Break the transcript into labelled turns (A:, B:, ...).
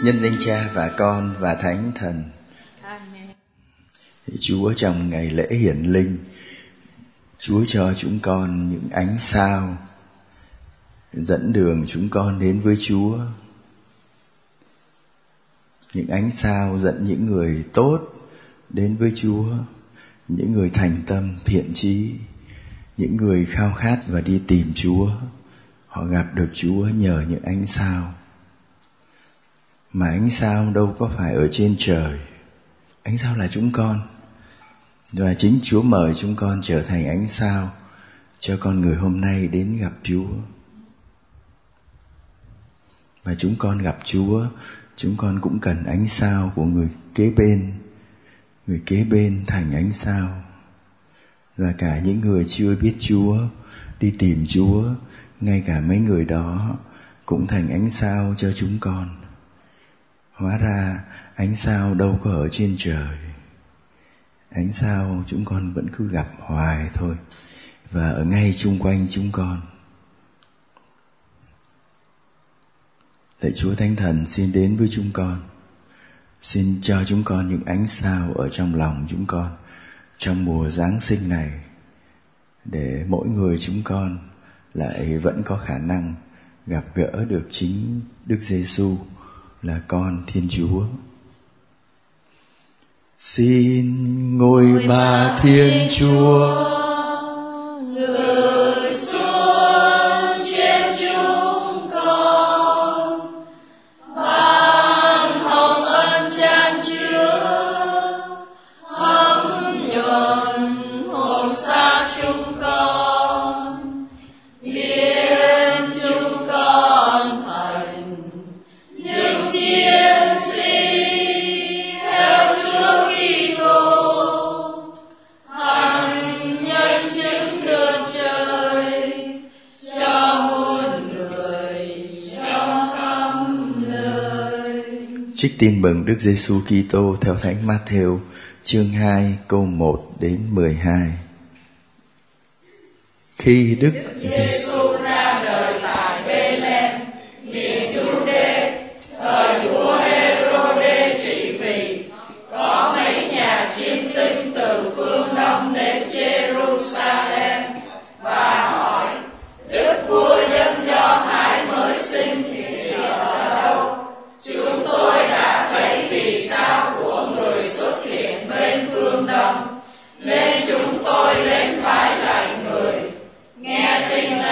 A: Nhân danh Cha và Con và Thánh Thần.
B: Amen.
A: Chúa trong ngày lễ hiển linh, Chúa cho chúng con những ánh sao dẫn đường chúng con đến với Chúa. Những ánh sao dẫn những người tốt đến với Chúa, những người thành tâm thiện chí, những người khao khát và đi tìm Chúa. Họ gặp được Chúa nhờ những ánh sao. Mà ánh sao đâu có phải ở trên trời. Ánh sao là chúng con. Và chính Chúa mời chúng con trở thành ánh sao cho con người hôm nay đến gặp Chúa. Và chúng con gặp Chúa, chúng con cũng cần ánh sao của người kế bên. Người kế bên thành ánh sao. Và cả những người chưa biết Chúa, đi tìm Chúa, ngay cả mấy người đó cũng thành ánh sao cho chúng con. Hóa ra ánh sao đâu có ở trên trời. Ánh sao chúng con vẫn cứ gặp hoài thôi, và ở ngay chung quanh chúng con. Lạy Chúa Thánh Thần xin đến với chúng con. Xin cho chúng con những ánh sao ở trong lòng chúng con trong mùa Giáng sinh này, để mỗi người chúng con lại vẫn có khả năng gặp gỡ được chính Đức Giêsu là con Thiên Chúa. Xin ngôi Ba Thiên Chúa
B: Ngự xuống trên chúng con, ban hồng ân chan chứa, thấm nhuần hồn xác chúng con, biến chúng con thành những chiến sĩ theo Chúa Kitô, hằng nhân chứng được trời cho muôn người trong khắp nơi.
A: Trích tin mừng Đức Giêsu Kitô theo Thánh Matthew chương 2 câu 1 đến 12. Khi Đức Giêsu
B: ra đời tại Bê-lem, miền Giu-đê, thời vua Hê-rô-đê trị vì, có mấy nhà chiêm tinh từ phương Đông đến Giê-ru-sa-lem và hỏi: Đức vua dân Do Thái mới sinh thì ở đâu? Chúng tôi đã thấy vì sao của người xuất hiện bên phương Đông, nên chúng tôi đến bái lạy người. Nghe tin